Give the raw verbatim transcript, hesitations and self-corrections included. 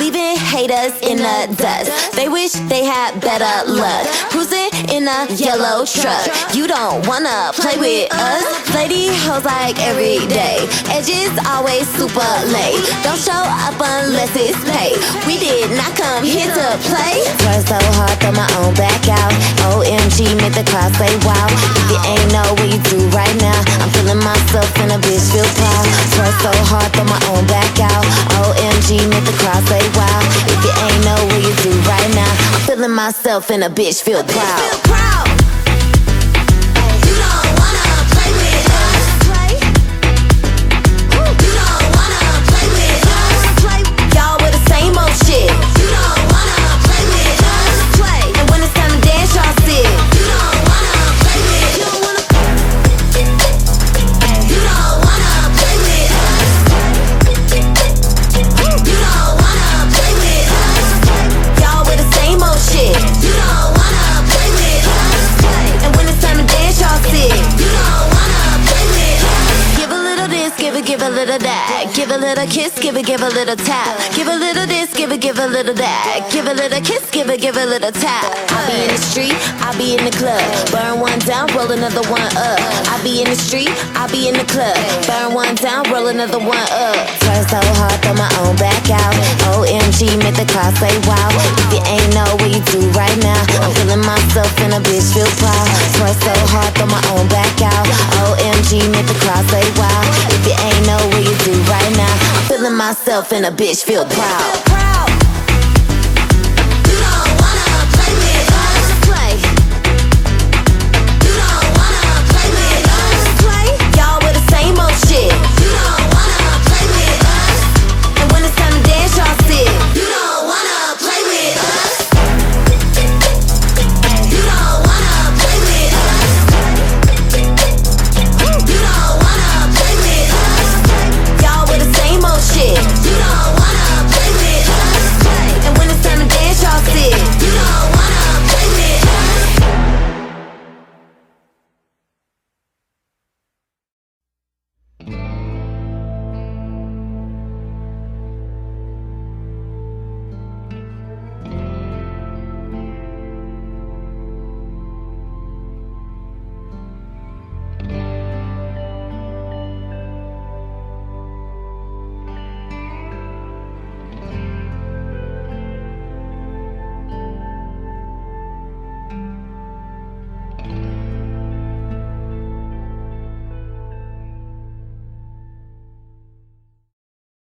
leaving haters in the dust. They wish they had better luck. Cruising in a yellow truck. You don't wanna play with us. Lady hoes like every day. Edges always super late. Don't show up unless it's paid. We did not come here to play. Twerk so hard, throw my own back out. O M G, make the crowd say wow. If you ain't know what you do right now, I'm feeling myself and a bitch feel proud. Twerk so hard, throw my own back out. O M G, make the crowd say wow. If you ain't know what you do right now, I'm feeling myself and a bitch feel proud. Give a little that, give a little kiss, give it, give a little tap. Give a little this, give it, give a little that. Give a little kiss, give it, give a little tap. I be in the street, I be in the club. Burn one down, roll another one up. I be in the street, I be in the club. Burn one down, roll another one up. Twerk so hard, throw my own back out. O M G, make the crowd say wow. If you ain't know what you do right now, I'm feeling myself and a bitch feel proud. Twerk so hard, throw my own back out. O M G, make the crowd say wow. If you ain't know what you do right now, I'm feeling myself and a bitch feel proud.